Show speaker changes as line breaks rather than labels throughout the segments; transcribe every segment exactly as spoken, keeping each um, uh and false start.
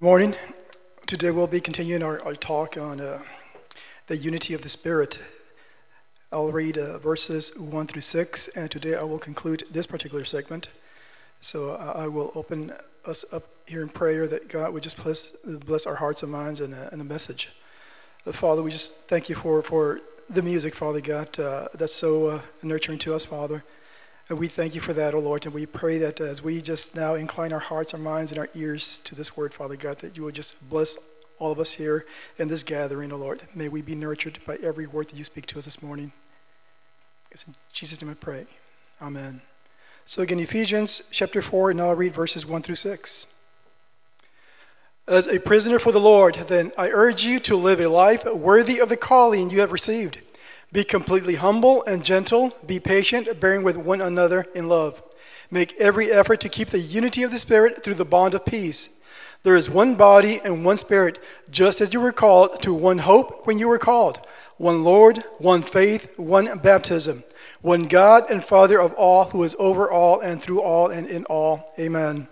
Morning. Today we'll be continuing our, our talk on uh, the unity of the Spirit. I'll read uh, verses one through six, and today I will conclude this particular segment. So uh, I will open us up here in prayer that God would just bless, bless our hearts and minds and, uh, and the message. Uh, Father, we just thank you for, for the music, Father God, uh, that's so uh, nurturing to us, Father. And we thank you for that, O Lord, and we pray that as we just now incline our hearts, our minds, and our ears to this word, Father God, that you would just bless all of us here in this gathering, O Lord. May we be nurtured by every word that you speak to us this morning. It's in Jesus' name I pray. Amen. So again, Ephesians chapter four, and I'll read verses one through six. As a prisoner for the Lord, then I urge you to live a life worthy of the calling you have received. Be completely humble and gentle. Be patient, bearing with one another in love. Make every effort to keep the unity of the Spirit through the bond of peace. There is one body and one Spirit, just as you were called to one hope when you were called. One Lord, one faith, one baptism. One God and Father of all, who is over all and through all and in all. Amen.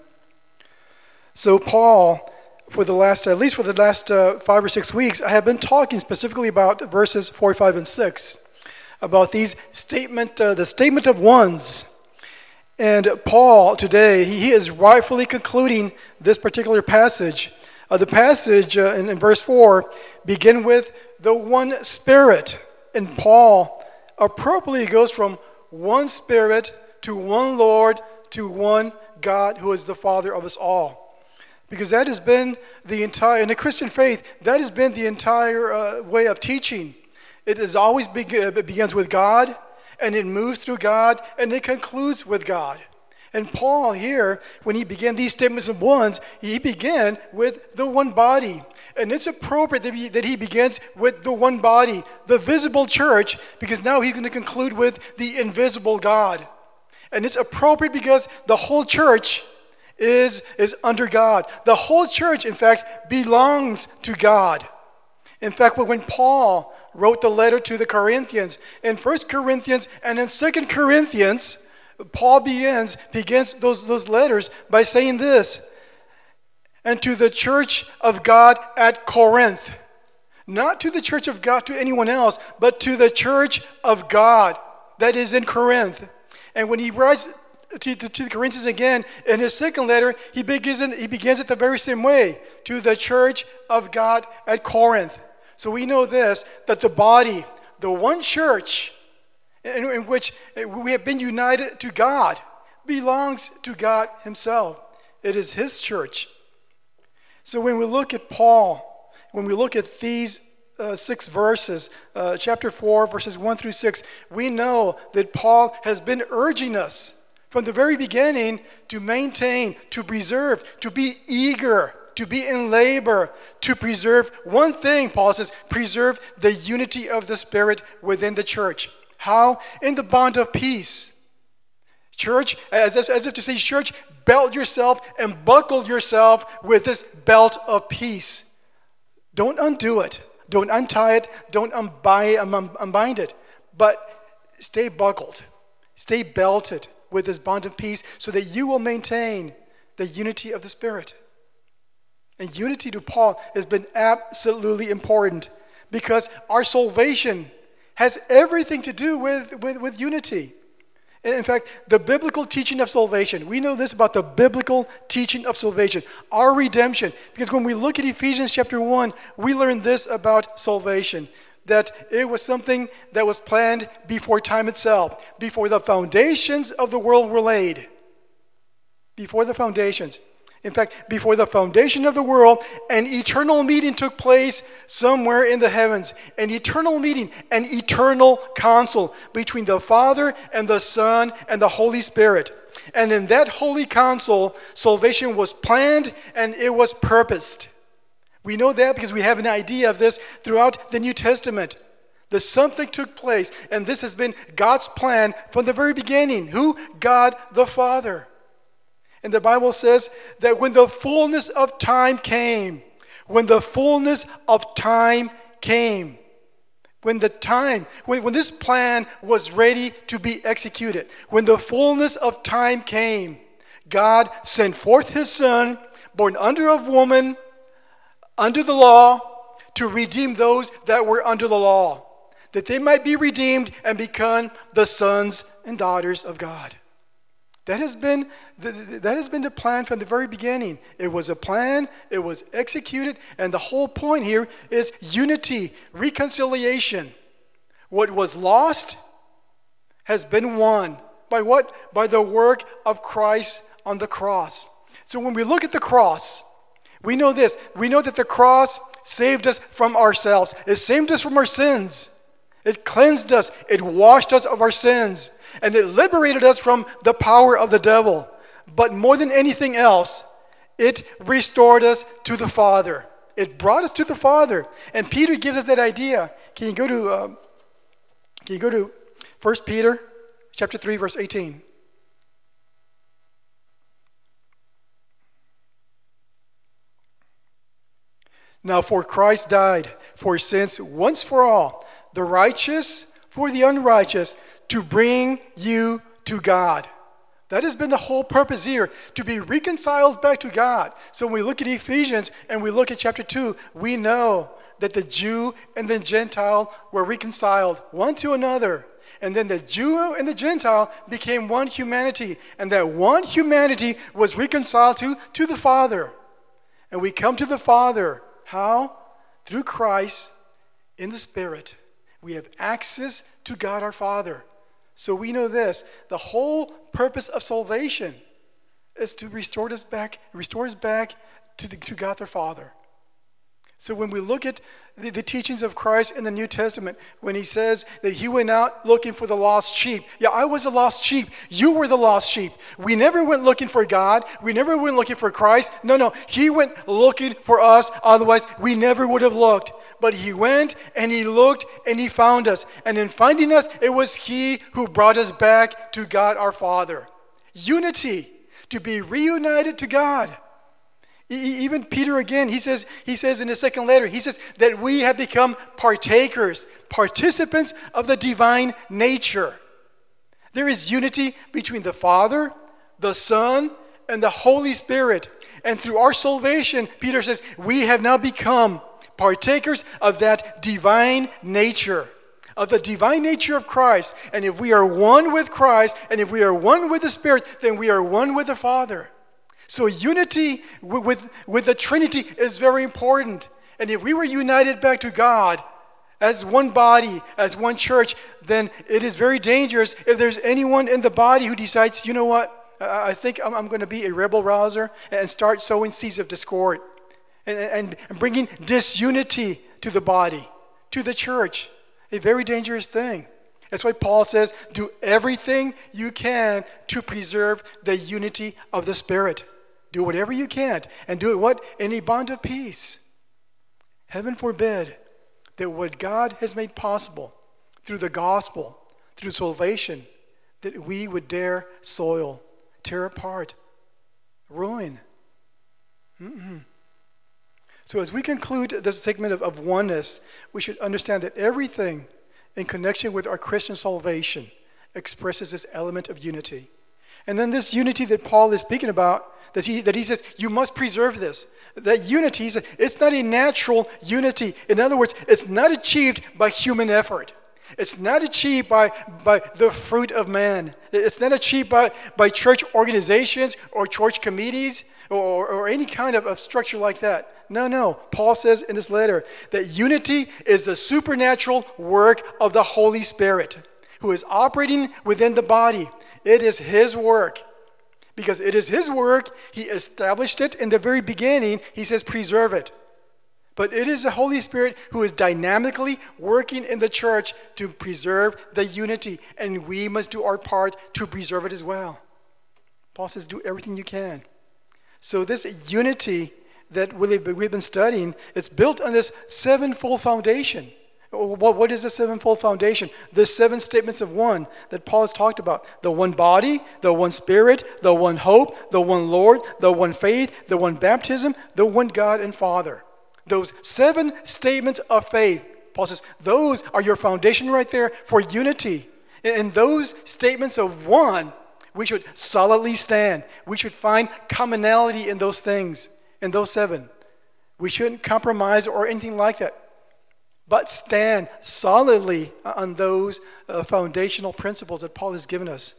So Paul, for the last, at least for the last uh, five or six weeks, I have been talking specifically about verses four, five, and six, about these statement, uh, the statement of ones. And Paul today, he, he is rightfully concluding this particular passage. Uh, the passage uh, in, in verse four begin with the one Spirit, and Paul appropriately goes from one Spirit to one Lord to one God, who is the Father of us all. Because that has been the entire, in the Christian faith, that has been the entire uh, way of teaching. It has always be, it begins with God, and it moves through God, and it concludes with God. And Paul here, when he began these statements of ones, he began with the one body. And it's appropriate that he, that he begins with the one body, the visible church, because now he's going to conclude with the invisible God. And it's appropriate because the whole church is, is under God. The whole church, in fact, belongs to God. In fact, when Paul wrote the letter to the Corinthians, in First Corinthians and in Second Corinthians, Paul begins, begins those, those letters by saying this, and to the church of God at Corinth. Not to the church of God, to anyone else, but to the church of God that is in Corinth. And when he writes To, to, to the Corinthians again, in his second letter, he begins, in, he begins it the very same way, to the church of God at Corinth. So we know this, that the body, the one church in, in which we have been united to God, belongs to God himself. It is his church. So when we look at Paul, when we look at these uh, six verses, uh, chapter four, verses one through six, we know that Paul has been urging us from the very beginning to maintain, to preserve, to be eager, to be in labor, to preserve one thing, Paul says, preserve the unity of the Spirit within the church. How? In the bond of peace. Church, as, as, as if to say, church, belt yourself and buckle yourself with this belt of peace. Don't undo it. Don't untie it. Don't unbind, unbind it. But stay buckled. Stay belted with this bond of peace, so that you will maintain the unity of the Spirit. And unity to Paul has been absolutely important, because our salvation has everything to do with, with, with unity. In fact, the biblical teaching of salvation, we know this about the biblical teaching of salvation, our redemption. Because when we look at Ephesians chapter one, we learn this about salvation, that it was something that was planned before time itself, before the foundations of the world were laid. Before the foundations. In fact, before the foundation of the world, an eternal meeting took place somewhere in the heavens. An eternal meeting, an eternal council between the Father and the Son and the Holy Spirit. And in that holy council, salvation was planned and it was purposed. We know that because we have an idea of this throughout the New Testament. That something took place, and this has been God's plan from the very beginning. Who? God the Father. And the Bible says that when the fullness of time came, when the fullness of time came, when the time, when, when this plan was ready to be executed, when the fullness of time came, God sent forth his Son, born under a woman, under the law to redeem those that were under the law, that they might be redeemed and become the sons and daughters of God. That has been the, that has been the plan from the very beginning. It was a plan, it was executed, and the whole point here is unity, reconciliation. What was lost has been won. By what? By the work of Christ on the cross. So when we look at the cross, we know this. We know that the cross saved us from ourselves. It saved us from our sins. It cleansed us. It washed us of our sins. And it liberated us from the power of the devil. But more than anything else, it restored us to the Father. It brought us to the Father. And Peter gives us that idea. Can you go to uh, Can you go to First Peter chapter three, verse eighteen? Now for Christ died for sins once for all, the righteous for the unrighteous, to bring you to God. That has been the whole purpose here, to be reconciled back to God. So when we look at Ephesians and we look at chapter two, we know that the Jew and the Gentile were reconciled one to another. And then the Jew and the Gentile became one humanity. And that one humanity was reconciled to, to the Father. And we come to the Father. How? Through Christ in the Spirit. We have access to God our Father. So we know this. The whole purpose of salvation is to restore us back, restore us back to, the, to God our Father. So when we look at the, the teachings of Christ in the New Testament, when he says that he went out looking for the lost sheep. Yeah, I was a lost sheep. You were the lost sheep. We never went looking for God. We never went looking for Christ. No, no. He went looking for us. Otherwise, we never would have looked. But he went and he looked and he found us. And in finding us, it was he who brought us back to God our Father. Unity, to be reunited to God. Even Peter again, he says, he says in the second letter, he says that we have become partakers, participants of the divine nature. There is unity between the Father, the Son, and the Holy Spirit. And through our salvation, Peter says, we have now become partakers of that divine nature, of the divine nature of Christ. And if we are one with Christ, and if we are one with the Spirit, then we are one with the Father. So unity with, with, with the Trinity is very important. And if we were united back to God as one body, as one church, then it is very dangerous if there's anyone in the body who decides, you know what, I think I'm, I'm going to be a rebel rouser and start sowing seeds of discord and, and, and bringing disunity to the body, to the church. A very dangerous thing. That's why Paul says, do everything you can to preserve the unity of the Spirit. Do whatever you can, and do it what? In a bond of peace. Heaven forbid that what God has made possible through the gospel, through salvation, that we would dare soil, tear apart, ruin. Mm-mm. So as we conclude this segment of, of oneness, we should understand that everything in connection with our Christian salvation expresses this element of unity. And then this unity that Paul is speaking about, that he, that he says, you must preserve this. That unity, he says, it's not a natural unity. In other words, it's not achieved by human effort. It's not achieved by, by the fruit of man. It's not achieved by, by church organizations or church committees or, or any kind of, of structure like that. No, no. Paul says in this letter that unity is the supernatural work of the Holy Spirit who is operating within the body. It is his work. Because it is his work, he established it in the very beginning. He says, preserve it. But it is the Holy Spirit who is dynamically working in the church to preserve the unity. And we must do our part to preserve it as well. Paul says, do everything you can. So this unity that we've been studying, it's built on this sevenfold foundation. What is the sevenfold foundation? The seven statements of one that Paul has talked about. The one body, the one Spirit, the one hope, the one Lord, the one faith, the one baptism, the one God and Father. Those seven statements of faith, Paul says, those are your foundation right there for unity. In those statements of one, we should solidly stand. We should find commonality in those things, in those seven. We shouldn't compromise or anything like that, but stand solidly on those uh, foundational principles that Paul has given us.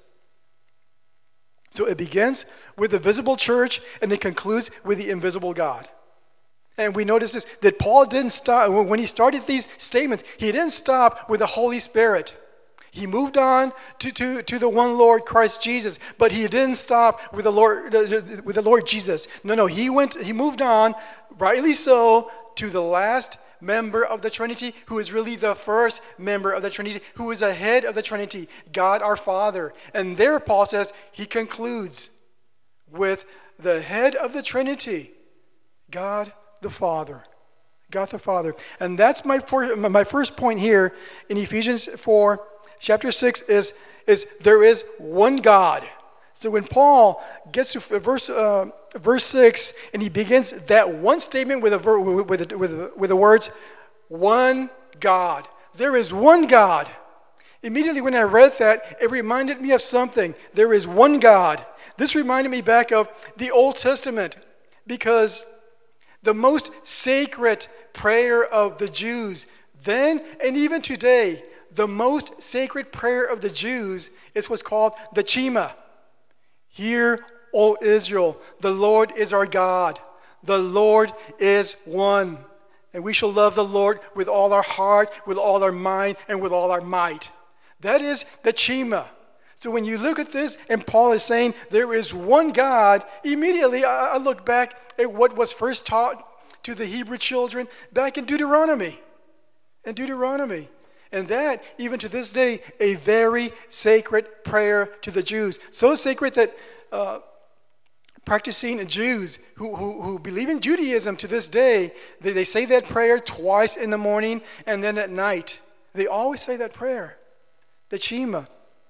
So it begins with the visible church and it concludes with the invisible God. And we notice this, that Paul didn't stop, when he started these statements, he didn't stop with the Holy Spirit. He moved on to, to, to the one Lord, Christ Jesus, but he didn't stop with the Lord with the Lord Jesus. No, no, he went. He moved on, rightly so, to the last member of the Trinity, who is really the first member of the Trinity, who is ahead of the Trinity, God our Father. And there, Paul says, he concludes with the head of the Trinity, God the Father. God the Father. And that's my first, my first point here in Ephesians four. Chapter six is, is there is one God. So when Paul gets to verse uh, verse six and he begins that one statement with a ver- with with, with, with the words one God. There is one God. Immediately when I read that, it reminded me of something. There is one God. This reminded me back of the Old Testament, because the most sacred prayer of the Jews then and even today, the most sacred prayer of the Jews is what's called the Shema. Hear, O Israel, the Lord is our God. The Lord is one. And we shall love the Lord with all our heart, with all our mind, and with all our might. That is the Shema. So when you look at this, and Paul is saying there is one God, immediately I, I look back at what was first taught to the Hebrew children back in Deuteronomy. In Deuteronomy. And that, even to this day, a very sacred prayer to the Jews. So sacred that uh, practicing Jews who, who, who believe in Judaism to this day, they, they say that prayer twice in the morning and then at night. They always say that prayer, the Shema.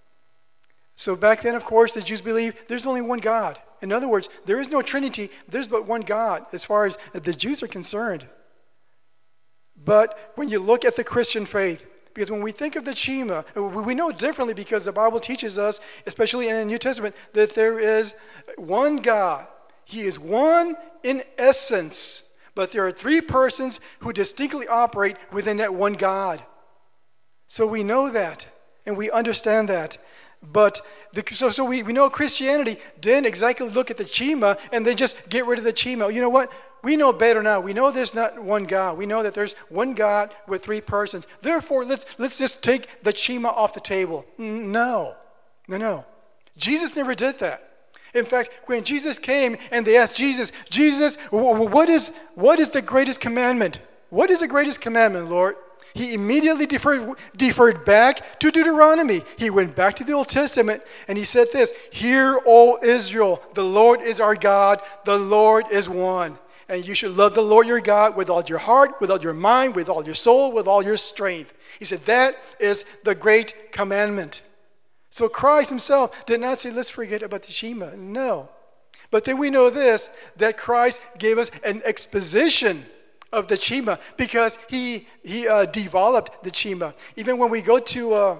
So back then, of course, the Jews believed there's only one God. In other words, there is no Trinity, there's but one God as far as the Jews are concerned. But when you look at the Christian faith, because when we think of the Shema, we know differently because the Bible teaches us, especially in the New Testament, that there is one God. He is one in essence, but there are three persons who distinctly operate within that one God. So we know that, and we understand that. But the, so, so we, we know Christianity didn't exactly look at the Shema and then just get rid of the Shema. You know what? We know better now. We know there's not one God. We know that there's one God with three persons. Therefore, let's let's just take the Shema off the table. No. No, no. Jesus never did that. In fact, when Jesus came and they asked Jesus, Jesus, what is what is the greatest commandment? What is the greatest commandment, Lord? He immediately deferred, deferred back to Deuteronomy. He went back to the Old Testament and he said this, Hear, O Israel, the Lord is our God, the Lord is one. And you should love the Lord your God with all your heart, with all your mind, with all your soul, with all your strength. He said that is the great commandment. So Christ himself did not say, let's forget about the Shema. No. But then we know this, that Christ gave us an exposition of the Shema because he he uh, developed the Shema. Even when we go to uh,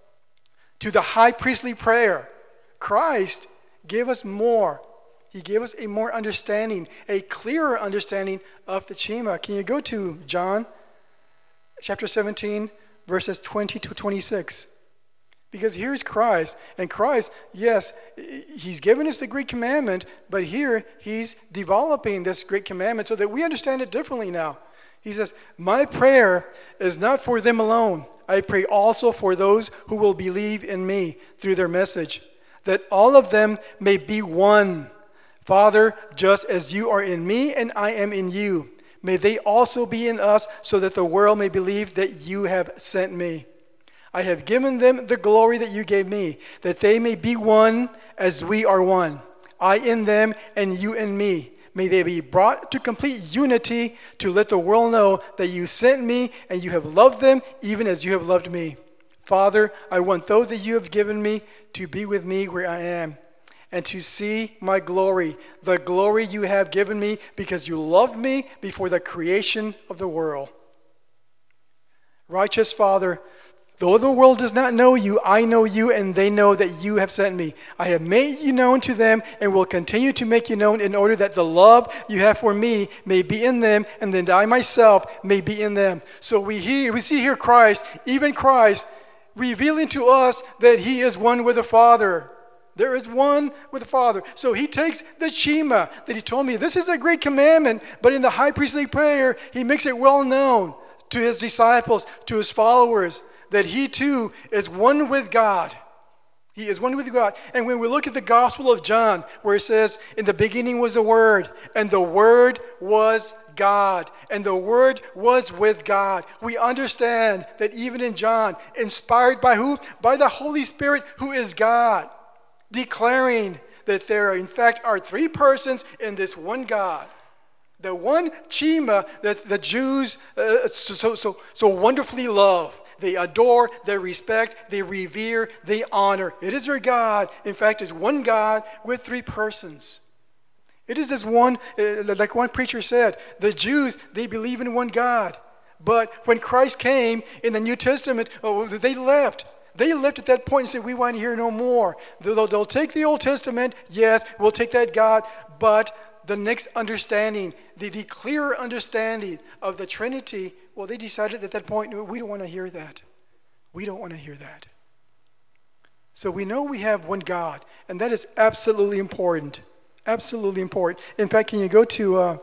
to the high priestly prayer, Christ gave us more. He gave us a more understanding, a clearer understanding of the Shema. Can you go to John chapter seventeen, verses twenty to twenty-six? Because here's Christ, and Christ, yes, he's given us the great commandment, but here he's developing this great commandment so that we understand it differently now. He says, my prayer is not for them alone. I pray also for those who will believe in me through their message, that all of them may be one. Father, just as you are in me and I am in you, may they also be in us so that the world may believe that you have sent me. I have given them the glory that you gave me, that they may be one as we are one. I in them and you in me. May they be brought to complete unity to let the world know that you sent me and you have loved them even as you have loved me. Father, I want those that you have given me to be with me where I am and to see my glory, the glory you have given me because you loved me before the creation of the world. Righteous Father, Though the world does not know you, I know you, and they know that you have sent me. I have made you known to them and will continue to make you known in order that the love you have for me may be in them, and that I myself may be in them. So we hear, we see here Christ, even Christ, revealing to us that he is one with the Father. There is one with the Father. So he takes the Shema that he told me, this is a great commandment, but in the high priestly prayer, he makes it well known to his disciples, to his followers, that he too is one with God. He is one with God. And when we look at the Gospel of John, where it says, in the beginning was the Word, and the Word was God, and the Word was with God, we understand that even in John, inspired by who? By the Holy Spirit, who is God, declaring that there, in fact, are three persons in this one God. The one Shema that the Jews uh, so, so, so wonderfully love. They adore, they respect, they revere, they honor. It is their God. In fact, it's one God with three persons. It is as one, uh, like one preacher said, the Jews, they believe in one God. But when Christ came in the New Testament, oh, they left. They left at that point and said, we want to hear no more. They'll, they'll take the Old Testament, yes, we'll take that God, but the next understanding, the, the clearer understanding of the Trinity, well, they decided at that point, we don't want to hear that. We don't want to hear that. So we know we have one God, and that is absolutely important. Absolutely important. In fact, can you go to uh,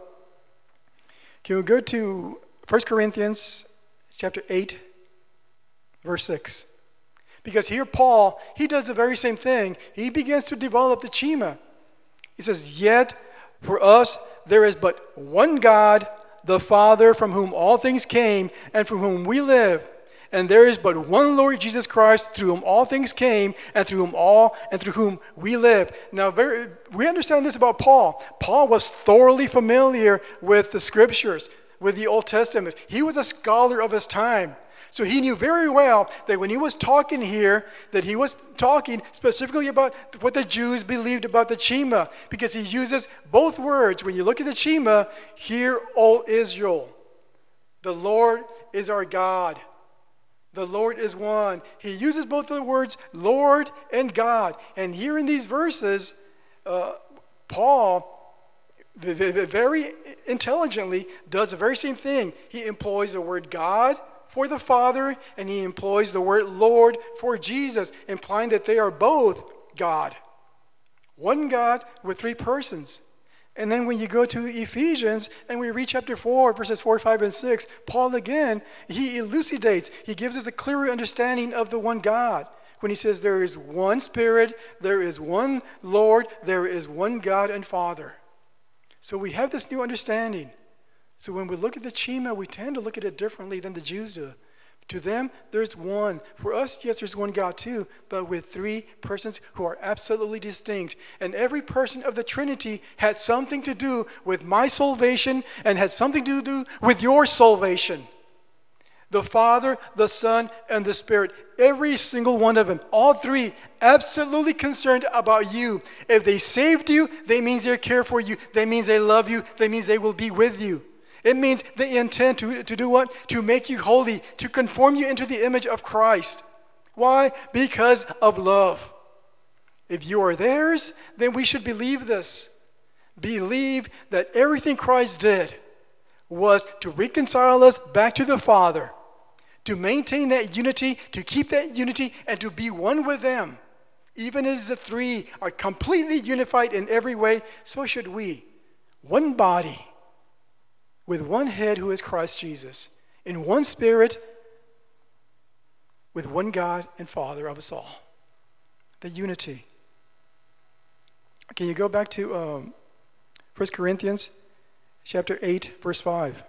can you go to First Corinthians chapter eight, verse six? Because here Paul, he does the very same thing. He begins to develop the Shema. He says, yet for us there is but one God, the Father, from whom all things came and from whom we live. And there is but one Lord Jesus Christ, through whom all things came and through whom all and through whom we live. Now, very, we understand this about Paul. Paul was thoroughly familiar with the Scriptures, with the Old Testament. He was a scholar of his time. So he knew very well that when he was talking here, that he was talking specifically about what the Jews believed about the Shema, because he uses both words. When you look at the Shema, hear, O Israel, the Lord is our God. The Lord is one. He uses both the words Lord and God. And here in these verses, uh, Paul very intelligently does the very same thing. He employs the word God for the Father, and he employs the word Lord for Jesus, implying that they are both God. One God with three persons. And then when you go to Ephesians and we read chapter four, verses four, five, and six, Paul again, he elucidates, he gives us a clearer understanding of the one God. When he says there is one Spirit, there is one Lord, there is one God and Father. So we have this new understanding. So when we look at the Shema, we tend to look at it differently than the Jews do. To them, there's one. For us, yes, there's one God too, but with three persons who are absolutely distinct. And every person of the Trinity had something to do with my salvation and had something to do with your salvation. The Father, the Son, and the Spirit. Every single one of them, all three, absolutely concerned about you. If they saved you, that means they care for you. That means they love you. That means they will be with you. It means they intend to, to do what? To make you holy, to conform you into the image of Christ. Why? Because of love. If you are theirs, then we should believe this. Believe that everything Christ did was to reconcile us back to the Father, to maintain that unity, to keep that unity, and to be one with them. Even as the three are completely unified in every way, so should we. One body, with one head who is Christ Jesus, in one Spirit, with one God and Father of us all. The unity. Can you go back to um, First Corinthians chapter eight, verse five?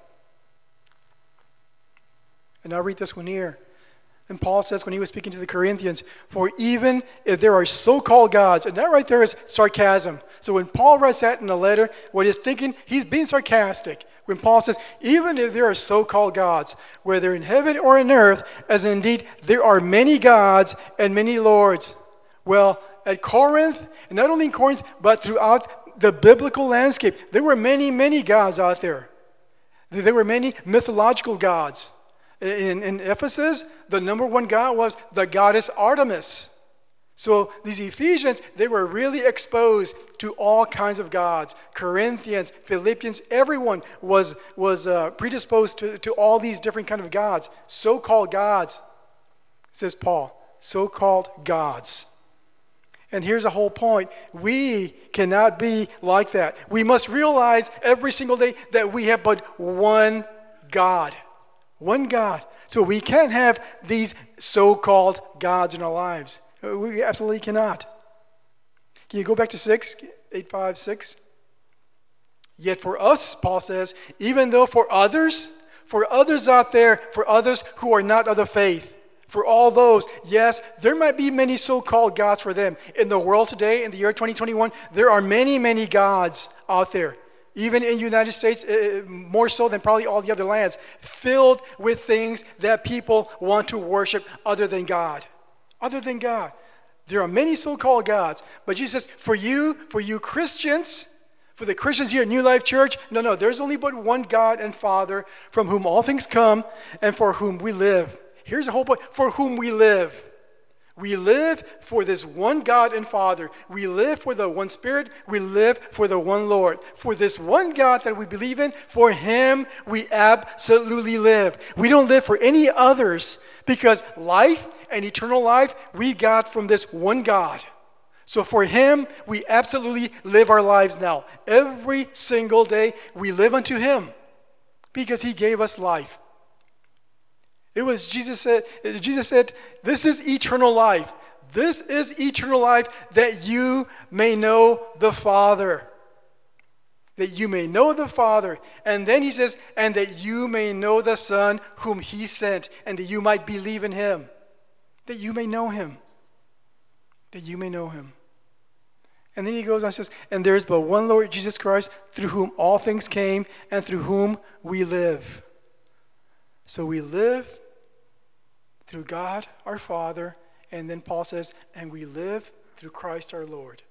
And I'll read this one here. And Paul says when he was speaking to the Corinthians, for even if there are so-called gods, and that right there is sarcasm. So when Paul writes that in a letter, what he's thinking, he's being sarcastic. When Paul says, even if there are so-called gods, whether in heaven or in earth, as indeed there are many gods and many lords. Well, at Corinth, and not only in Corinth, but throughout the biblical landscape, there were many, many gods out there. There were many mythological gods. In, in Ephesus, the number one god was the goddess Artemis. So these Ephesians, they were really exposed to all kinds of gods. Corinthians, Philippians, everyone was, was uh, predisposed to, to all these different kind of gods. So-called gods, says Paul. So-called gods. And here's the whole point. We cannot be like that. We must realize every single day that we have but one God. One God. So we can't have these so-called gods in our lives. We absolutely cannot. Can you go back to six, eight, five, six? Yet for us, Paul says, even though for others, for others out there, for others who are not of the faith, for all those, yes, there might be many so-called gods for them. In the world today, in the year twenty twenty-one, there are many, many gods out there. Even in the United States, uh, more so than probably all the other lands, filled with things that people want to worship other than God. Other than God. There are many so-called gods. But Jesus says, for you, for you Christians, for the Christians here at New Life Church, no, no, there's only but one God and Father from whom all things come and for whom we live. Here's the whole point. For whom we live. We live for this one God and Father. We live for the one Spirit. We live for the one Lord. For this one God that we believe in, for Him we absolutely live. We don't live for any others because life and eternal life we got from this one God. So for Him, we absolutely live our lives now. Every single day we live unto Him because He gave us life. It was Jesus said, Jesus said, this is eternal life. This is eternal life that you may know the Father. That you may know the Father. And then He says, and that you may know the Son whom He sent, and that you might believe in Him. That you may know Him. That you may know Him. And then He goes on and says, and there is but one Lord Jesus Christ, through whom all things came, and through whom we live. So we live through God our Father, and then Paul says, and we live through Christ our Lord.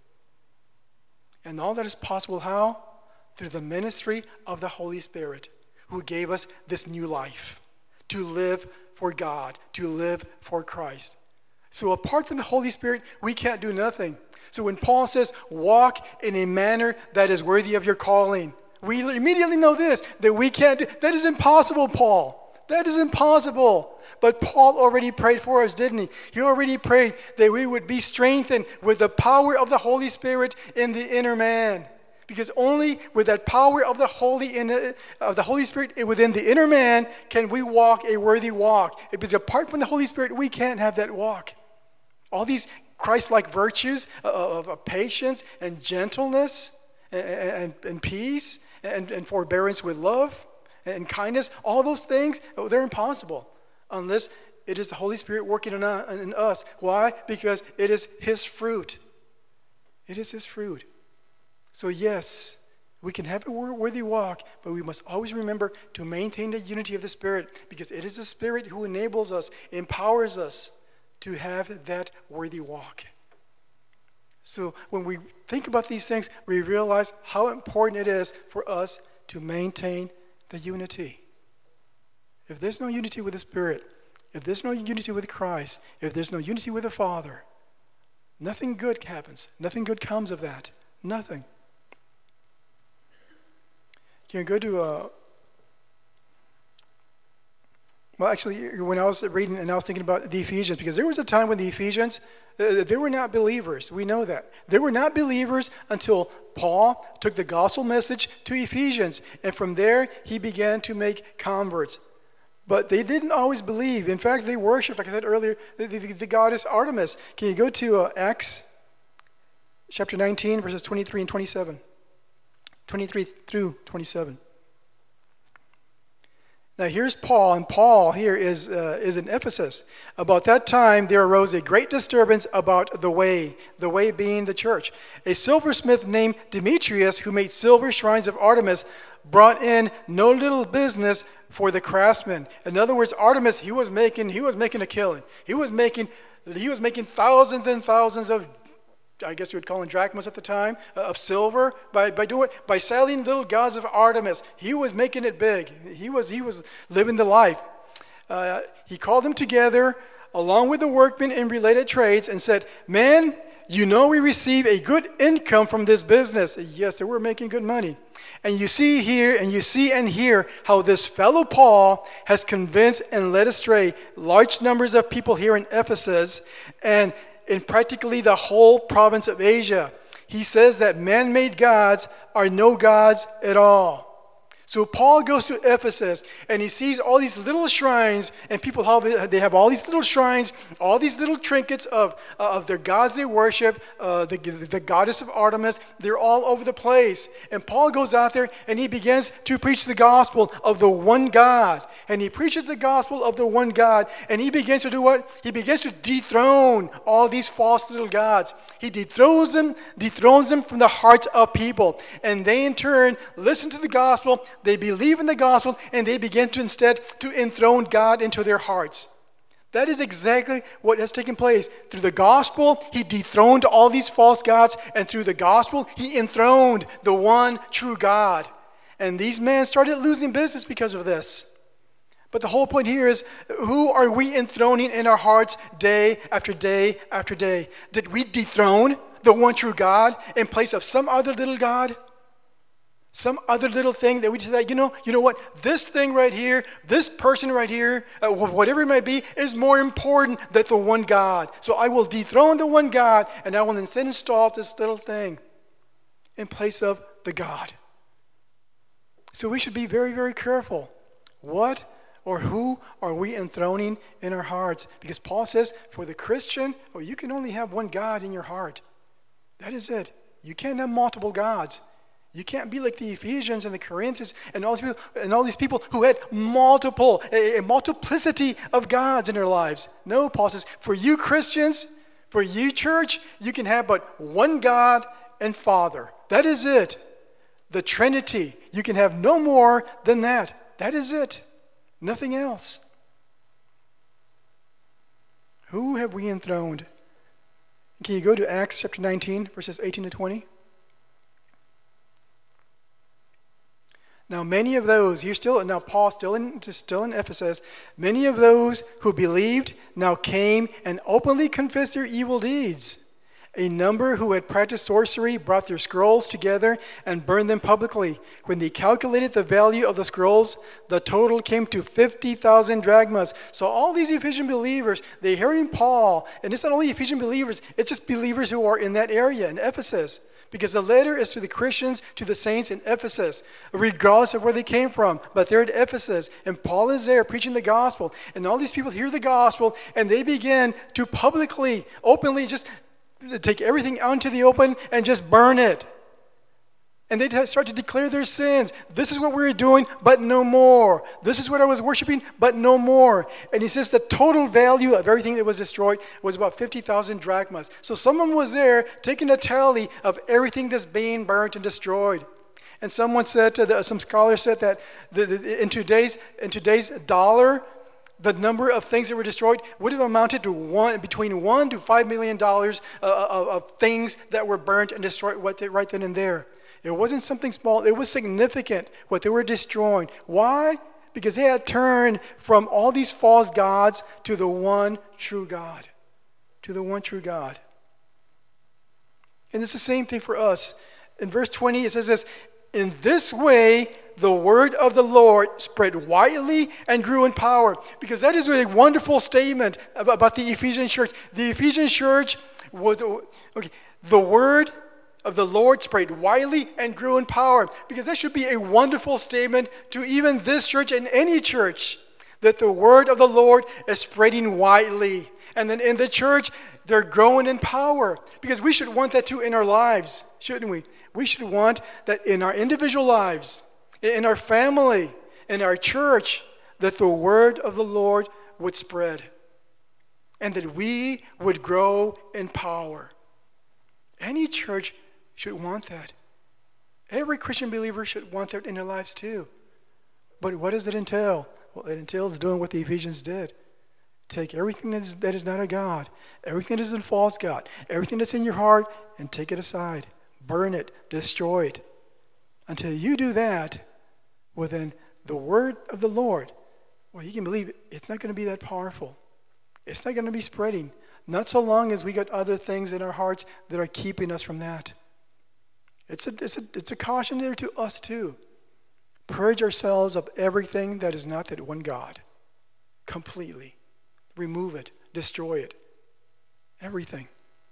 And all that is possible how? Through the ministry of the Holy Spirit, who gave us this new life, to live for God, to live for Christ. So apart from the Holy Spirit, we can't do nothing. So when Paul says, walk in a manner that is worthy of your calling, we immediately know this, that we can't do, that is impossible, Paul. That is impossible. But Paul already prayed for us, didn't he? He already prayed that we would be strengthened with the power of the Holy Spirit in the inner man. Because only with that power of the Holy in, of the Holy Spirit within the inner man can we walk a worthy walk. Because apart from the Holy Spirit, we can't have that walk. All these Christ-like virtues of, of patience and gentleness and, and, and peace and, and forbearance with love and kindness, all those things, they're impossible unless it is the Holy Spirit working in us. Why? Because it is His fruit. It is His fruit. So yes, we can have a worthy walk, but we must always remember to maintain the unity of the Spirit, because it is the Spirit who enables us, empowers us to have that worthy walk. So when we think about these things, we realize how important it is for us to maintain the unity. If there's no unity with the Spirit, if there's no unity with Christ, if there's no unity with the Father, nothing good happens. Nothing good comes of that. Nothing. Can you go to uh well, actually, when I was reading and I was thinking about the Ephesians, because there was a time when the Ephesians, uh, they were not believers. We know that. They were not believers until Paul took the gospel message to Ephesians. And from there, he began to make converts. But they didn't always believe. In fact, they worshiped, like I said earlier, the, the, the goddess Artemis. Can you go to uh, Acts chapter nineteen, verses twenty-three and twenty-seven? twenty-three through twenty-seven. Now here's Paul, and Paul here is uh, is in Ephesus. About that time there arose a great disturbance about the way, the way being the church. A silversmith named Demetrius, who made silver shrines of Artemis, brought in no little business for the craftsmen. In other words, Artemis, he was making he was making a killing. He was making he was making thousands and thousands of, I guess you would call them drachmas at the time, uh, of silver by by doing by selling little gods of Artemis. He was making it big. He was he was living the life. uh, he called them together along with the workmen in related trades and said, "Men, you know we receive a good income from this business." Yes, they were making good money. "And you see here, and you see and hear how this fellow Paul has convinced and led astray large numbers of people here in Ephesus and in practically the whole province of Asia. He says that man-made gods are no gods at all." So Paul goes to Ephesus and he sees all these little shrines, and people have, they have all these little shrines, all these little trinkets of, uh, of their gods they worship, uh, the, the goddess of Artemis. They're all over the place. And Paul goes out there and he begins to preach the gospel of the one God. And he preaches the gospel of the one God, and he begins to do what? He begins to dethrone all these false little gods. He dethrones them, dethrones them from the hearts of people. And they in turn listen to the gospel, they believe in the gospel, and they begin to instead to enthrone God into their hearts. That is exactly what has taken place. Through the gospel, he dethroned all these false gods, and through the gospel, he enthroned the one true God. And these men started losing business because of this. But the whole point here is, who are we enthroning in our hearts day after day after day? Did we dethrone the one true God in place of some other little God? Some other little thing that we just say, you know, you know what? This thing right here, this person right here, uh, whatever it might be, is more important than the one God. So I will dethrone the one God, and I will instead install this little thing in place of the God. So we should be very, very careful. What or who are we enthroning in our hearts? Because Paul says, for the Christian, oh, you can only have one God in your heart. That is it. You can't have multiple gods. You can't be like the Ephesians and the Corinthians and all these people, and all these people who had multiple, a, a multiplicity of gods in their lives. No, Paul says, for you Christians, for you church, you can have but one God and Father. That is it. The Trinity. You can have no more than that. That is it. Nothing else. Who have we enthroned? Can you go to Acts chapter nineteen, verses eighteen to twenty? Now many of those, you're still, now Paul still in, still in Ephesus, many of those who believed now came and openly confessed their evil deeds. A number who had practiced sorcery brought their scrolls together and burned them publicly. When they calculated the value of the scrolls, the total came to fifty thousand drachmas. So all these Ephesian believers, they're hearing Paul, and it's not only Ephesian believers, it's just believers who are in that area, in Ephesus. Because the letter is to the Christians, to the saints in Ephesus, regardless of where they came from. But they're at Ephesus, and Paul is there preaching the gospel. And all these people hear the gospel, and they begin to publicly, openly just take everything out into the open and just burn it. And they start to declare their sins. This is what we were doing, but no more. This is what I was worshiping, but no more. And he says the total value of everything that was destroyed was about fifty thousand drachmas. So someone was there taking a tally of everything that's being burnt and destroyed. And someone said, to the, some scholars said that the, the, in today's in today's dollar, the number of things that were destroyed would have amounted to one between one to five million dollars uh, of, of things that were burnt and destroyed right then and there. It wasn't something small. It was significant what they were destroying. Why? Because they had turned from all these false gods to the one true God. To the one true God. And it's the same thing for us. In verse twenty, it says this, in this way, the word of the Lord spread widely and grew in power. Because that is a wonderful statement about the Ephesian church. The Ephesian church was, okay, the word of the Lord spread widely and grew in power. Because that should be a wonderful statement to even this church and any church, that the word of the Lord is spreading widely. And then in the church, they're growing in power. Because we should want that too in our lives, shouldn't we? We should want that in our individual lives, in our family, in our church, that the word of the Lord would spread. And that we would grow in power. Any church should want that. Every Christian believer should want that in their lives too. But what does it entail? Well, it entails doing what the Ephesians did. Take everything that is, that is not a God, everything that is a false God, everything that's in your heart, and take it aside. Burn it, destroy it. Until you do that, well then the word of the Lord Well, you can believe it. It's not going to be that powerful. It's not going to be spreading. Not so long as we got other things in our hearts that are keeping us from that. It's a, it's a, it's a caution there to us too. Purge ourselves of everything that is not that one God. Completely. Remove it. Destroy it. Everything.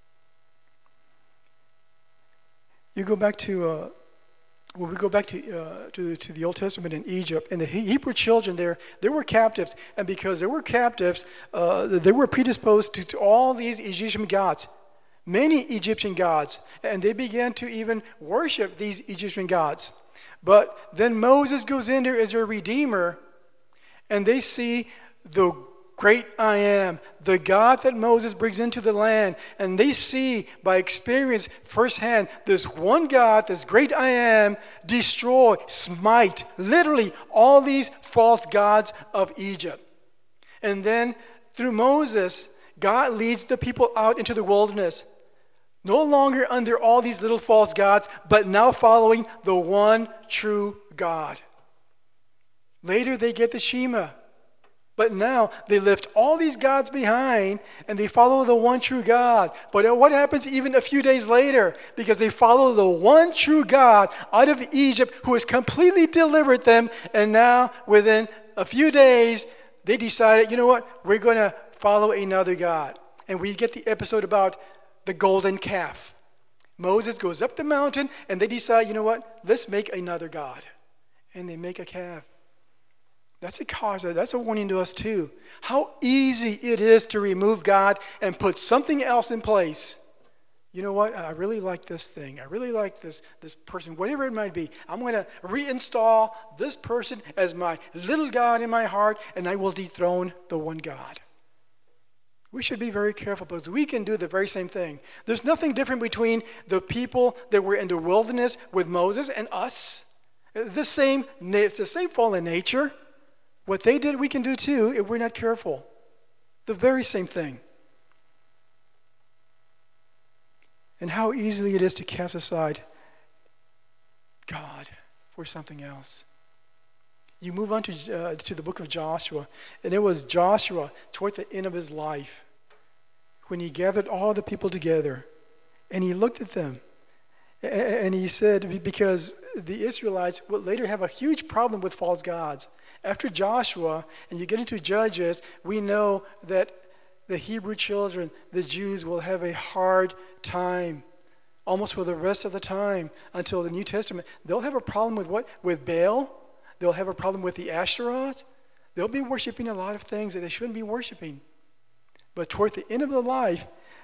You go back to, uh, when we go back to, uh, to to the Old Testament in Egypt, and the Hebrew children there, they were captives, and because they were captives, uh, they were predisposed to, to all these Egyptian gods, many Egyptian gods, and they began to even worship these Egyptian gods. But then Moses goes in there as their redeemer, and they see the great I am, the God that Moses brings into the land. And they see by experience firsthand this one God, this great I am, destroy, smite, literally all these false gods of Egypt. And then through Moses, God leads the people out into the wilderness, no longer under all these little false gods, but now following the one true God. Later they get the Shema. But now they lift all these gods behind and they follow the one true God. But what happens even a few days later? Because they follow the one true God out of Egypt who has completely delivered them. And now within a few days, they decided, you know what? We're going to follow another God. And we get the episode about the golden calf. Moses goes up the mountain and they decide, you know what? Let's make another God. And they make a calf. That's a cause, that's a warning to us too. How easy it is to remove God and put something else in place. You know what? I really like this thing. I really like this, this person, whatever it might be. I'm going to reinstall this person as my little God in my heart, and I will dethrone the one God. We should be very careful because we can do the very same thing. There's nothing different between the people that were in the wilderness with Moses and us. The same, it's the same fallen nature. What they did, we can do too if we're not careful. The very same thing. And how easily it is to cast aside God for something else. You move on to, uh, to the book of Joshua, and it was Joshua toward the end of his life when he gathered all the people together, and he looked at them, and he said, because the Israelites would later have a huge problem with false gods. After Joshua, and you get into Judges, we know that the Hebrew children, the Jews, will have a hard time, almost for the rest of the time until the New Testament. They'll have a problem with what? With Baal. They'll have a problem with the Asherahs. They'll be worshiping a lot of things that they shouldn't be worshiping. But toward the end of their life,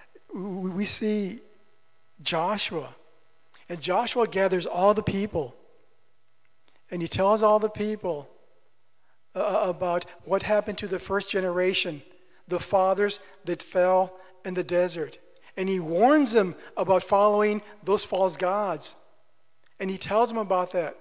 we see Joshua. And Joshua gathers all the people. And he tells all the people uh, about what happened to the first generation, the fathers that fell in the desert. And he warns them about following those false gods. And he tells them about that.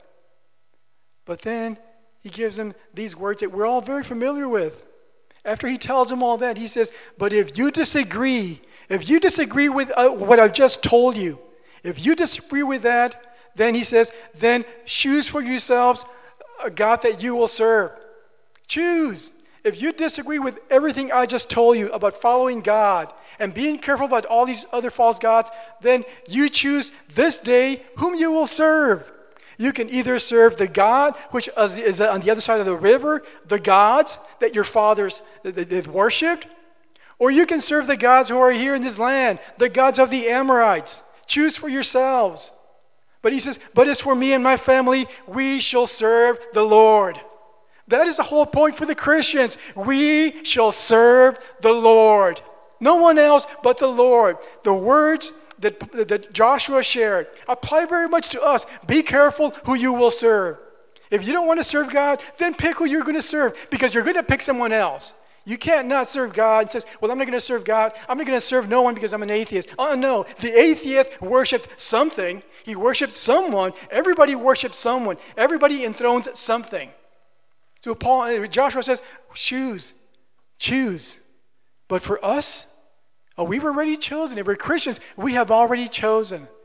But then he gives them these words that we're all very familiar with. After he tells them all that, he says, but if you disagree, if you disagree with uh, what I've just told you, if you disagree with that, then he says, then choose for yourselves a God that you will serve. Choose. If you disagree with everything I just told you about following God and being careful about all these other false gods, then you choose this day whom you will serve. You can either serve the God which is on the other side of the river, the gods that your fathers have worshipped, or you can serve the gods who are here in this land, the gods of the Amorites. Choose for yourselves. But he says, but as for me and my family, we shall serve the Lord. That is the whole point for the Christians. We shall serve the Lord. No one else but the Lord. The words that, that Joshua shared apply very much to us. Be careful who you will serve. If you don't want to serve God, then pick who you're going to serve, because you're going to pick someone else. You can't not serve God and says, well, I'm not going to serve God. I'm not going to serve no one because I'm an atheist. Oh, no. The atheist worships something. He worships someone. Everybody worships someone. Everybody enthrones something. So Paul, Joshua says, choose. Choose. But for us, oh, we've already chosen. If we're Christians, we have already chosen.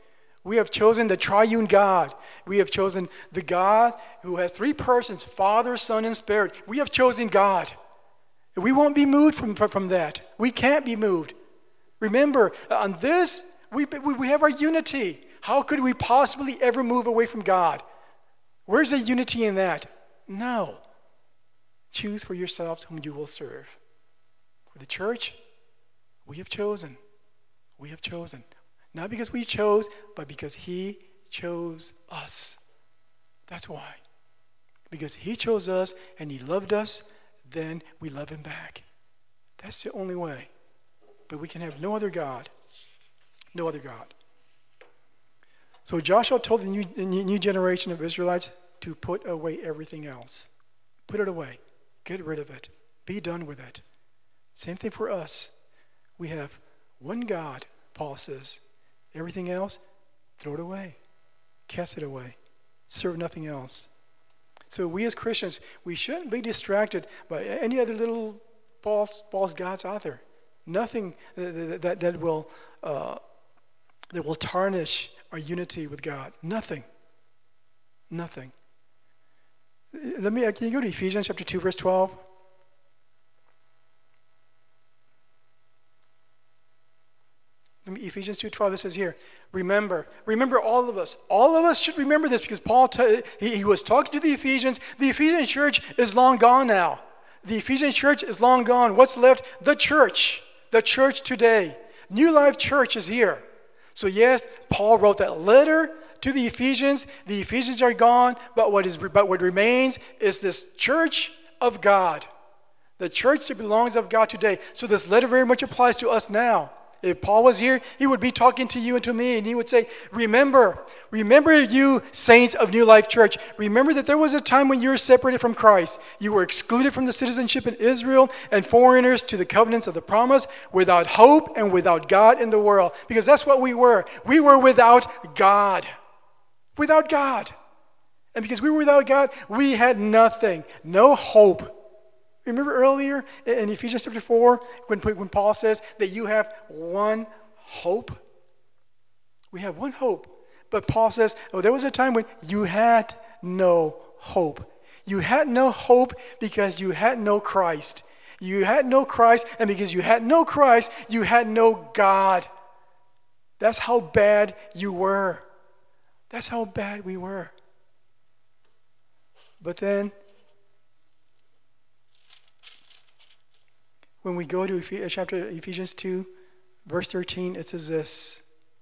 We have chosen the triune God. We have chosen the God who has three persons, Father, Son, and Spirit. We have chosen God. We won't be moved from, from that. We can't be moved. Remember, on this, we, we have our unity. How could we possibly ever move away from God? Where's the unity in that? No. Choose for yourselves whom you will serve. For the church, we have chosen. We have chosen. Not because we chose, but because he chose us. That's why. Because he chose us and he loved us, then we love him back. That's the only way. But we can have no other God. No other God. So Joshua told the new, the new generation of Israelites to put away everything else. Put it away. Get rid of it. Be done with it. Same thing for us. We have one God, Paul says. Everything else, throw it away. Cast it away. Serve nothing else. So we as Christians, we shouldn't be distracted by any other little false, false gods out there. Nothing that, that, that will uh, that will tarnish our unity with God. Nothing. Nothing. Let me. Can you go to Ephesians chapter two, verse twelve? Ephesians two twelve, it says here, remember, remember all of us. All of us should remember this because Paul, t- he, he was talking to the Ephesians. The Ephesian church is long gone now. The Ephesian church is long gone. What's left? The church. The church today. New Life Church is here. So yes, Paul wrote that letter to the Ephesians. The Ephesians are gone, but what is but what remains is this church of God. The church that belongs of God today. So this letter very much applies to us now. If Paul was here, he would be talking to you and to me, and he would say, remember, remember you saints of New Life Church. Remember that there was a time when you were separated from Christ. You were excluded from the citizenship in Israel and foreigners to the covenants of the promise, without hope and without God in the world. Because that's what we were. We were without God. Without God. And because we were without God, we had nothing, no hope. Remember earlier in Ephesians chapter four, when, when Paul says that you have one hope? We have one hope. But Paul says, oh, there was a time when you had no hope. You had no hope because you had no Christ. You had no Christ, and because you had no Christ, you had no God. That's how bad you were. That's how bad we were. But then, when we go to chapter Ephesians two, verse thirteen, it says this.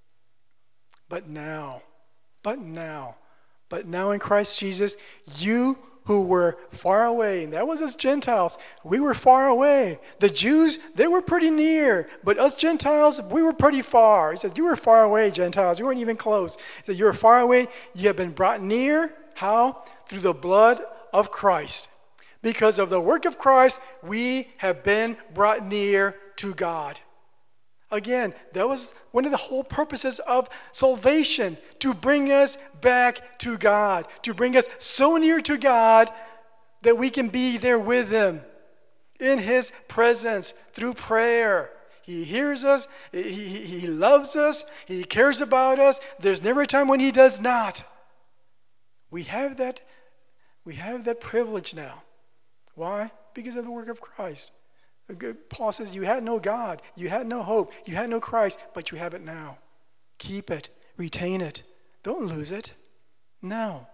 But now, but now, but now in Christ Jesus, you who were far away, and that was us Gentiles, we were far away. The Jews, they were pretty near, but us Gentiles, we were pretty far. He says, you were far away, Gentiles, you weren't even close. He said, you were far away, you have been brought near, how? Through the blood of Christ. Because of the work of Christ, we have been brought near to God. Again, that was one of the whole purposes of salvation, to bring us back to God, to bring us so near to God that we can be there with Him in His presence through prayer. He hears us, he, he, he loves us, He cares about us. There's never a time when He does not. We have that, we have that privilege now. Why? Because of the work of Christ. Paul says, you had no God, you had no hope, you had no Christ, but you have it now. Keep it, retain it. Don't lose it. No.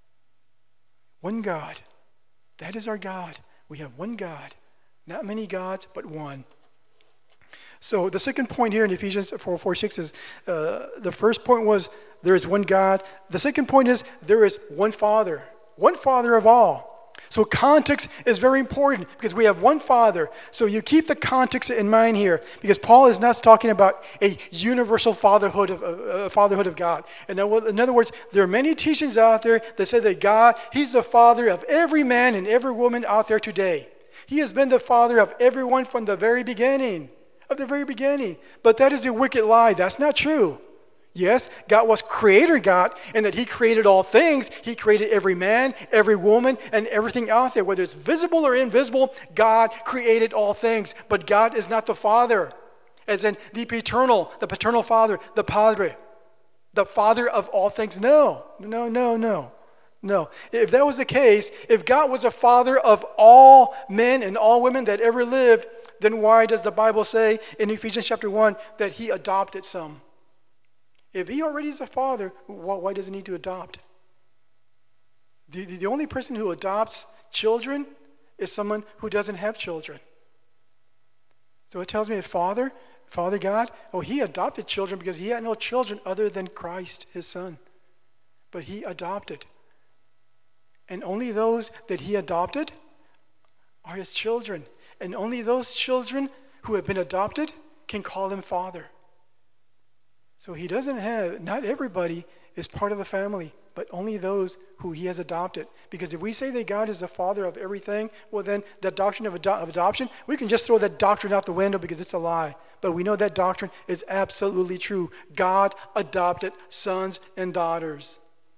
One God. That is our God. We have one God. Not many gods, but one. So the second point here in Ephesians four, four, six is, uh, the first point was there is one God. The second point is there is one Father. One Father of all. So context is very important because we have one Father. So you keep the context in mind here because Paul is not talking about a universal fatherhood of, uh, fatherhood of God. And in other words, there are many teachings out there that say that God, He's the Father of every man and every woman out there today. He has been the Father of everyone from the very beginning, of the very beginning. But that is a wicked lie. That's not true. Yes, God was creator God, and that He created all things. He created every man, every woman, and everything out there. Whether it's visible or invisible, God created all things. But God is not the Father, as in the paternal, the paternal Father, the Padre. the Father of all things? No, no, no, no, no. If that was the case, if God was a Father of all men and all women that ever lived, then why does the Bible say in Ephesians chapter one that he adopted some? If he already is a father, why does he need to adopt? The, the only person who adopts children is someone who doesn't have children. So it tells me that Father, Father God, oh, he adopted children because he had no children other than Christ, his son. But he adopted. And only those that he adopted are his children. And only those children who have been adopted can call him Father. So he doesn't have, not everybody is part of the family, but only those who he has adopted. Because if we say that God is the Father of everything, well then the doctrine of, ado- of adoption, we can just throw that doctrine out the window because it's a lie. But we know that doctrine is absolutely true. God adopted sons and daughters.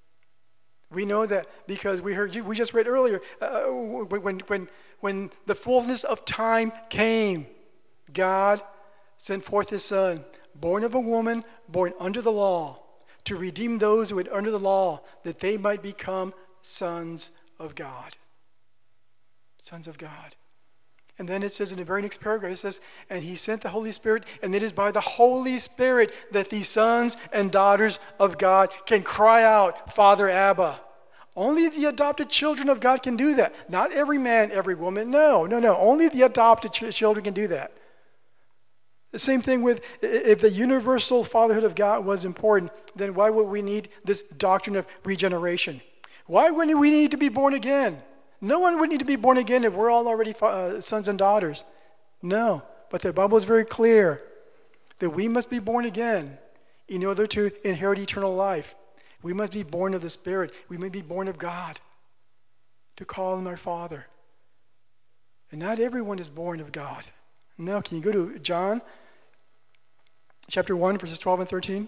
We know that because we heard you, we just read earlier, uh, when, when, when the fullness of time came, God sent forth his son, born of a woman, born under the law, to redeem those who were under the law, that they might become sons of God. Sons of God. And then it says in the very next paragraph, it says, and he sent the Holy Spirit, and it is by the Holy Spirit that these sons and daughters of God can cry out, Father Abba. Only the adopted children of God can do that. Not every man, every woman. No, no, no. Only the adopted ch- children can do that. The same thing with, if the universal fatherhood of God was important, then why would we need this doctrine of regeneration? Why wouldn't we need to be born again? No one would need to be born again if we're all already uh, sons and daughters. No, but the Bible is very clear that we must be born again in order to inherit eternal life. We must be born of the Spirit. We must be born of God to call him our Father. And not everyone is born of God. No, can you go to John chapter one, verses twelve and thirteen?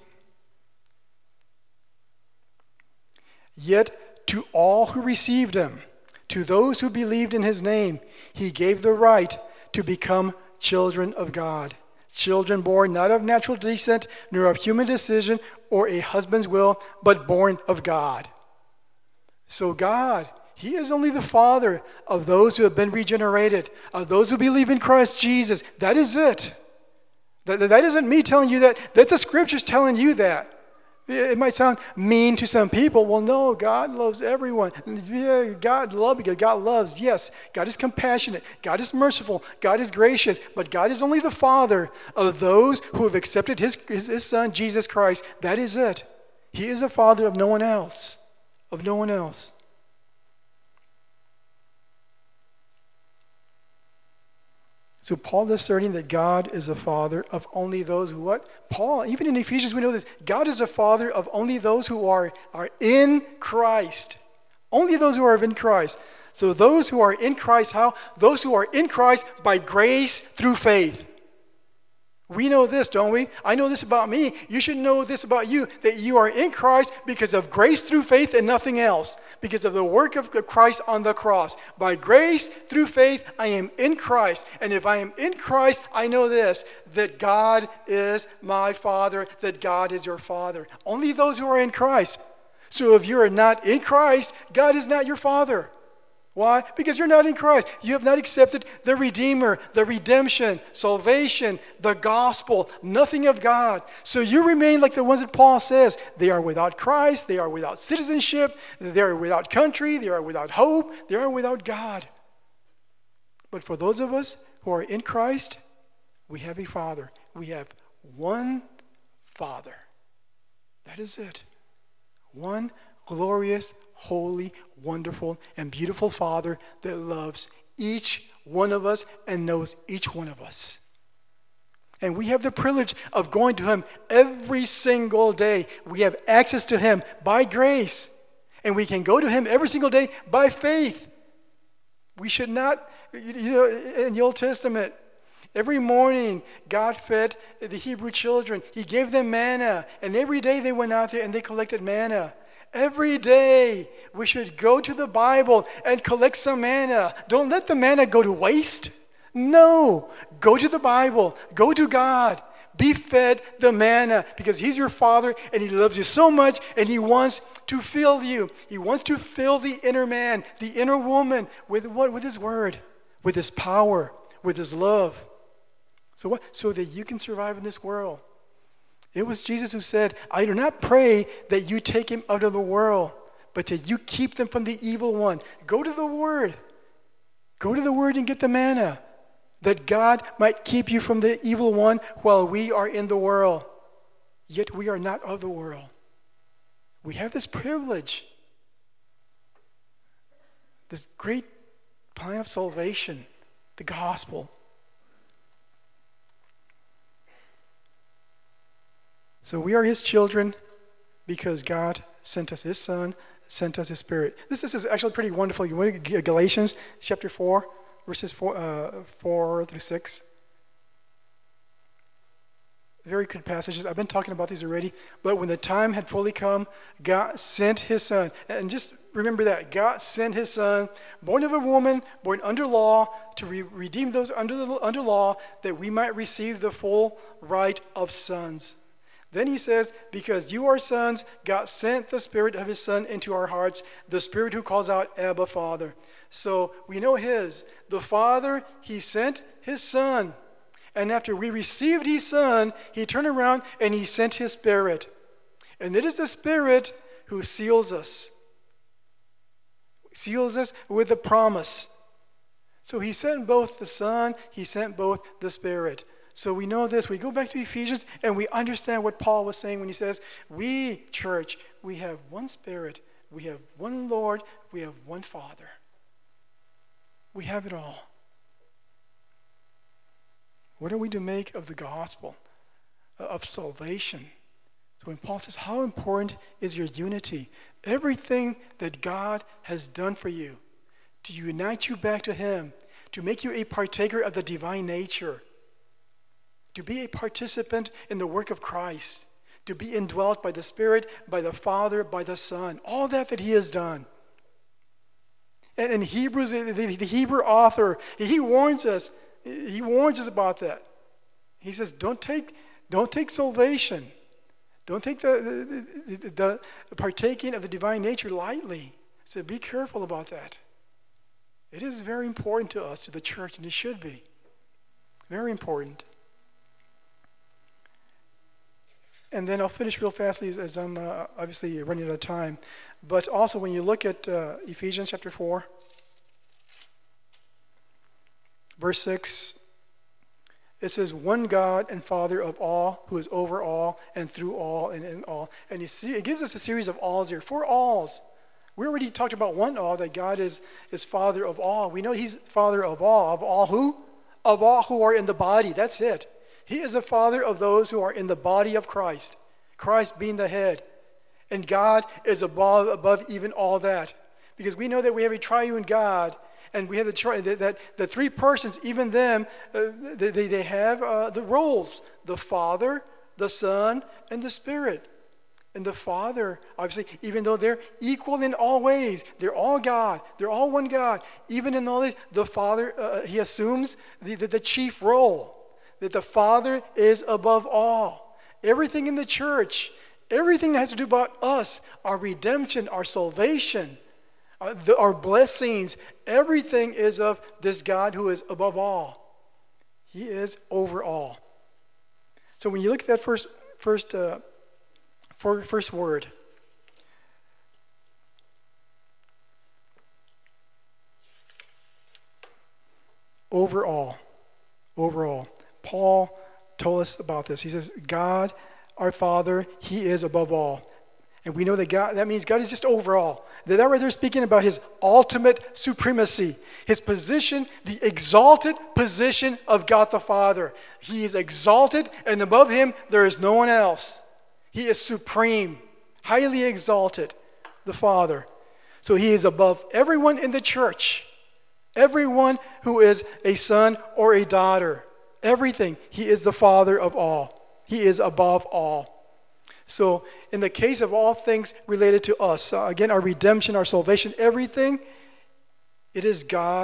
Yet to all who received him, to those who believed in his name, he gave the right to become children of God. Children born not of natural descent, nor of human decision or a husband's will, but born of God. So God, he is only the Father of those who have been regenerated, of those who believe in Christ Jesus. That is it. That, that isn't me telling you that. That's the Scriptures telling you that. It might sound mean to some people. Well, no, God loves everyone. Yeah, God loves because God loves. Yes, God is compassionate. God is merciful. God is gracious. But God is only the Father of those who have accepted his, his, his Son, Jesus Christ. That is it. He is a Father of no one else. Of no one else. So Paul is asserting that God is a father of only those who what? Paul, even in Ephesians we know this. God is a father of only those who are, are in Christ. Only those who are in Christ. So those who are in Christ, how? Those who are in Christ by grace through faith. We know this, don't we? I know this about me. You should know this about you, that you are in Christ because of grace through faith and nothing else. Because of the work of Christ on the cross. By grace through faith, I am in Christ. And if I am in Christ, I know this, that God is my Father, that God is your Father. Only those who are in Christ. So if you are not in Christ, God is not your Father. Why? Because you're not in Christ. You have not accepted the Redeemer, the redemption, salvation, the gospel, nothing of God. So you remain like the ones that Paul says. They are without Christ. They are without citizenship. They are without country. They are without hope. They are without God. But for those of us who are in Christ, we have a Father. We have one Father. That is it. One glorious, holy, wonderful, and beautiful Father that loves each one of us and knows each one of us. And we have the privilege of going to him every single day. We have access to him by grace. And we can go to him every single day by faith. We should not, you know, in the Old Testament, every morning God fed the Hebrew children. He gave them manna. And every day they went out there and they collected manna. Every day we should go to the Bible and collect some manna. Don't let the manna go to waste. No. Go to the Bible. Go to God. Be fed the manna because he's your Father and he loves you so much and he wants to fill you. He wants to fill the inner man, the inner woman with what? With his word, with his power, with his love. So what? So that you can survive in this world. It was Jesus who said, I do not pray that you take him out of the world, but that you keep them from the evil one. Go to the word. Go to the word and get the manna, that God might keep you from the evil one while we are in the world. Yet we are not of the world. We have this privilege, this great plan of salvation, the gospel. So we are his children because God sent us his Son, sent us his Spirit. This, this is actually pretty wonderful. You want to Galatians chapter four, verses four, uh, four through six. Very good passages. I've been talking about these already. But when the time had fully come, God sent his Son. And just remember that. God sent his Son, born of a woman, born under law, to re- redeem those under, the, under law, that we might receive the full right of sons. Then he says, because you are sons, God sent the Spirit of his Son into our hearts, the Spirit who calls out, Abba, Father. So we know his. The Father, he sent his Son. And after we received his Son, he turned around and he sent his Spirit. And it is the Spirit who seals us. Seals us with the promise. So he sent both the Son, he sent both the Spirit. So we know this. We go back to Ephesians and we understand what Paul was saying when he says, we, church, we have one Spirit, we have one Lord, we have one Father. We have it all. What are we to make of the gospel, of salvation? So when Paul says, how important is your unity? Everything that God has done for you to unite you back to him, to make you a partaker of the divine nature, to be a participant in the work of Christ, to be indwelt by the Spirit, by the Father, by the Son, all that that he has done. And in Hebrews, the, the Hebrew author, he warns us, he warns us about that. He says, don't take, don't take salvation, don't take the, the, the, the partaking of the divine nature lightly. So be careful about that. It is very important to us, to the church, and it should be. Very important. And then I'll finish real fast as, as I'm uh, obviously running out of time. But also when you look at uh, Ephesians chapter four, verse six, it says, one God and Father of all, who is over all and through all and in all. And you see, it gives us a series of alls here, four alls. We already talked about one all, that God is, is Father of all. We know he's Father of all. Of all who? Of all who are in the body. That's it. He is a Father of those who are in the body of Christ, Christ being the head. And God is above, above even all that. Because we know that we have a triune God, and we have the tri- that, that the three persons, even them, uh, they, they have uh, the roles, the Father, the Son, and the Spirit. And the Father, obviously, even though they're equal in all ways, they're all God, they're all one God. Even in all this, the Father, uh, he assumes the, the, the chief role. That the Father is above all. Everything in the church, everything that has to do about us, our redemption, our salvation, our, the, our blessings, everything is of this God who is above all. He is over all. So when you look at that first, first, uh, first word, over all, over all. Paul told us about this. He says, God, our Father, he is above all. And we know that God, that means God is just over all. That right there is speaking about his ultimate supremacy, his position, the exalted position of God the Father. He is exalted, and above him there is no one else. He is supreme, highly exalted, the Father. So he is above everyone in the church, everyone who is a son or a daughter. Everything. He is the Father of all. He is above all. So in the case of all things related to us, uh, again, our redemption, our salvation, everything, it is God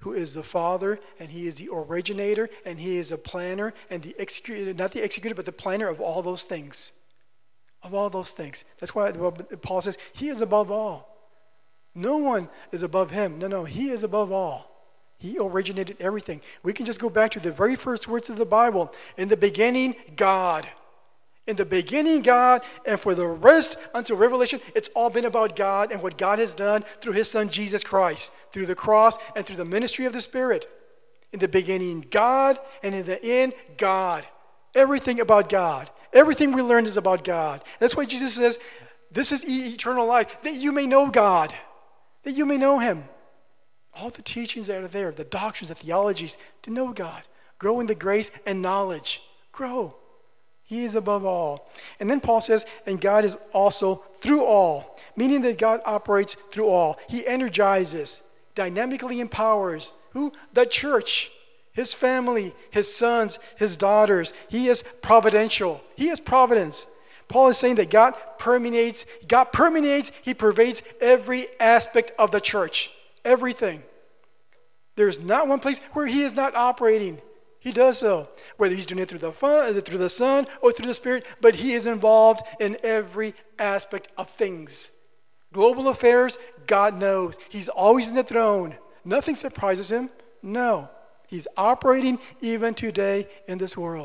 who is the Father, and he is the originator, and he is a planner, and the executor, not the executor, but the planner of all those things. Of all those things. That's why Paul says, he is above all. No one is above him. No, no, he is above all. He originated everything. We can just go back to the very first words of the Bible. In the beginning, God. In the beginning, God, and for the rest until Revelation, it's all been about God and what God has done through his Son, Jesus Christ, through the cross and through the ministry of the Spirit. In the beginning, God, and in the end, God. Everything about God. Everything we learn is about God. That's why Jesus says, this is e- eternal life, that you may know God, that you may know him. All the teachings that are there, the doctrines, the theologies, to know God. Grow in the grace and knowledge. Grow. He is above all. And then Paul says, and God is also through all, meaning that God operates through all. He energizes, dynamically empowers. Who? The church, his family, his sons, his daughters. He is providential. He is providence. Paul is saying that God permeates, God permeates, he pervades every aspect of the church. Everything. There's not one place where he is not operating. He does so, whether he's doing it through the fun, through the Son or through the Spirit, but he is involved in every aspect of things. Global affairs, God knows. He's always in the throne. Nothing surprises him. No. He's operating even today in this world.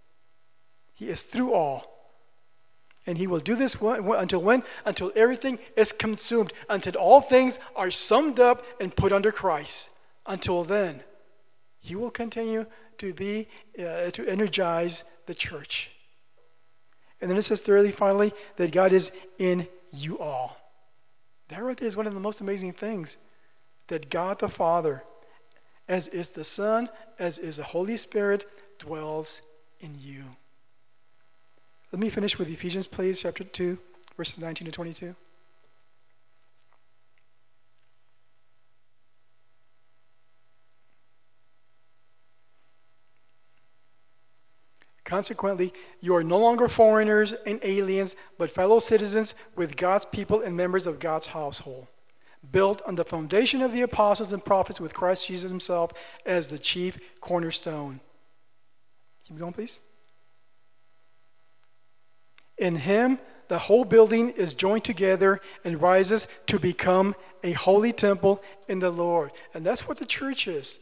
He is through all. And he will do this until when? Until everything is consumed, until all things are summed up and put under Christ. Until then, he will continue to be, uh, to energize the church. And then it says thirdly, finally, that God is in you all. That right there is one of the most amazing things. That God the Father, as is the Son, as is the Holy Spirit, dwells in you. Let me finish with Ephesians, please, chapter two, verses nineteen to twenty-two. Consequently, you are no longer foreigners and aliens, but fellow citizens with God's people and members of God's household, built on the foundation of the apostles and prophets with Christ Jesus himself as the chief cornerstone. Keep going, please. In him, the whole building is joined together and rises to become a holy temple in the Lord. And that's what the church is.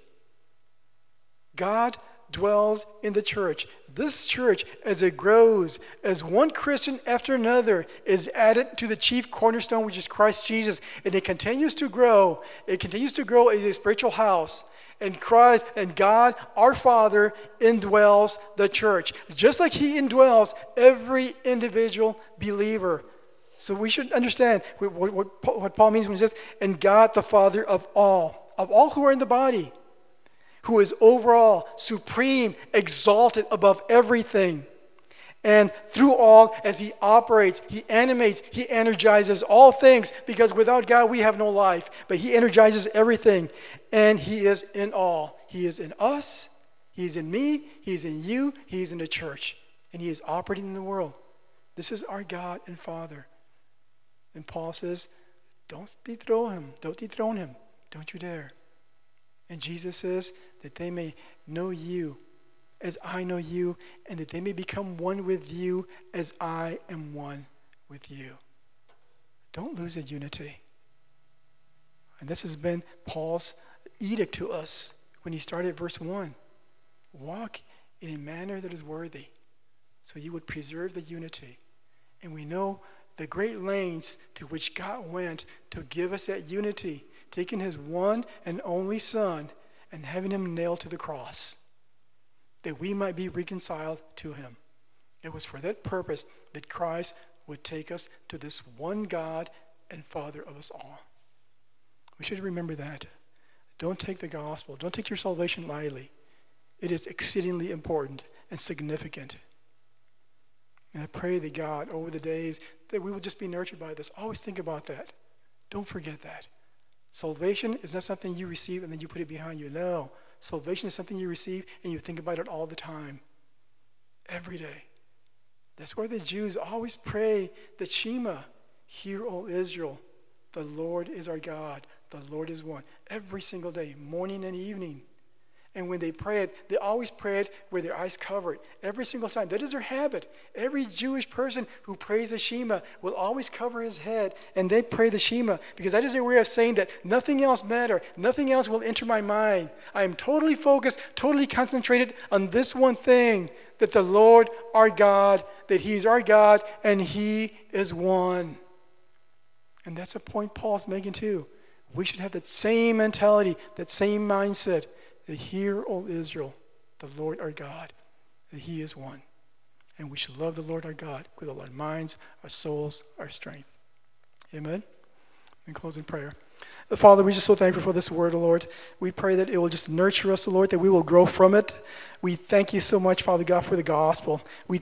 God dwells in the church. This church, as it grows, as one Christian after another is added to the chief cornerstone, which is Christ Jesus, and it continues to grow. It continues to grow as a spiritual house. And Christ and God, our Father, indwells the church, just like he indwells every individual believer. So we should understand what, what, what Paul means when he says, and God the Father of all, of all who are in the body, who is overall, supreme, exalted above everything. And through all, as he operates, he animates, he energizes all things, because without God we have no life. But he energizes everything, and he is in all. He is in us, he is in me, he is in you, he is in the church, and he is operating in the world. This is our God and Father. And Paul says, don't dethrone him, don't dethrone him, don't you dare. And Jesus says that they may know you as I know you, and that they may become one with you as I am one with you. Don't lose the unity. And this has been Paul's edict to us when he started verse one. Walk in a manner that is worthy, so you would preserve the unity. And we know the great lengths to which God went to give us that unity, taking his one and only Son and having him nailed to the cross, that we might be reconciled to him. It was for that purpose that Christ would take us to this one God and Father of us all. We should remember that. Don't take the gospel, don't take your salvation lightly. It is exceedingly important and significant. And I pray that God, over the days, that we will just be nurtured by this. Always think about that. Don't forget that. Salvation is not something you receive and then you put it behind you. No. Salvation is something you receive and you think about it all the time. Every day. That's why the Jews always pray the Shema. Hear, O Israel, the Lord is our God. the Lord is one. Every single day, morning and evening. And when they pray it, they always pray it with their eyes covered. Every single time. That is their habit. Every Jewish person who prays the Shema will always cover his head, and they pray the Shema, because that is their way of saying that nothing else matters. Nothing else will enter my mind. I am totally focused, totally concentrated on this one thing, that the Lord our God, that He is our God, and He is one. And that's a point Paul's making too. We should have that same mentality, that same mindset. That hear, O Israel, the Lord our God, that He is one. And we should love the Lord our God with all our minds, our souls, our strength. Amen? In closing prayer. Father, we're just so thankful for this word, O Lord. We pray that it will just nurture us, O Lord, that we will grow from it. We thank you so much, Father God, for the gospel. We